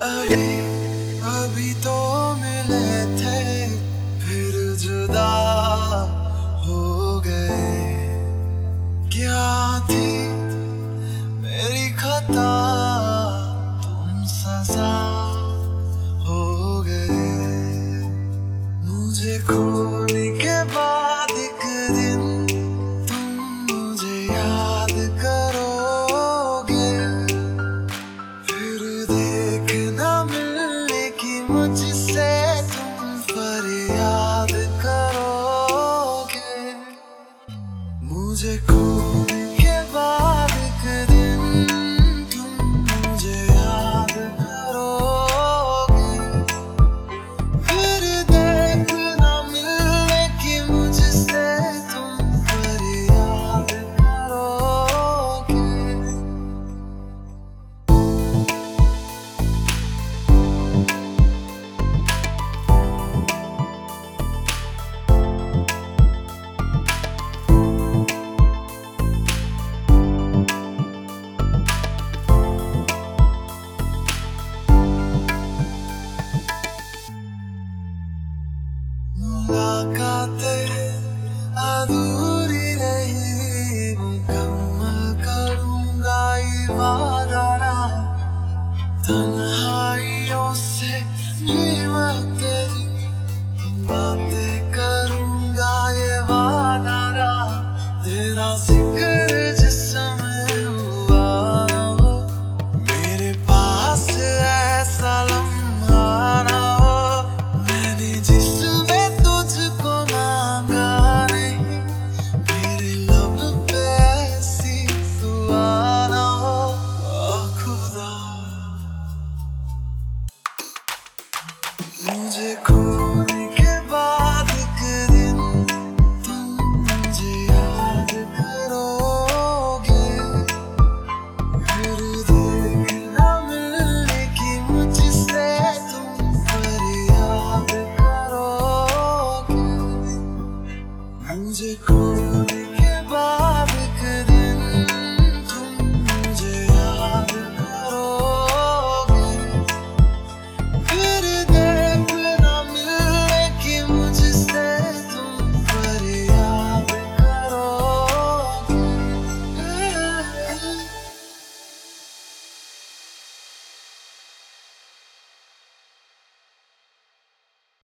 अभी अभी तो मिले थे, फिर जुदा हो गए। क्या थी मेरी खता, तुम सजा हो गए। मुझे खोने के बाद एक दिन तुम मुझे याद करोगे, फिर देखना मिलने की मुझसे तुम फरियाद करोगे। मुझे खोने के बाद एक दिन तुम मुझे याद करोगे, फिर देखना मिलने की मुझसे तुम फरियाद करोगे। मुलाकातें अधूरी रही, मुकम्मल करूंगा ये वादा ना। तन्हाइयों से जीवा तेरी बातें करूंगा ये वादा ना। तेरा जिक्र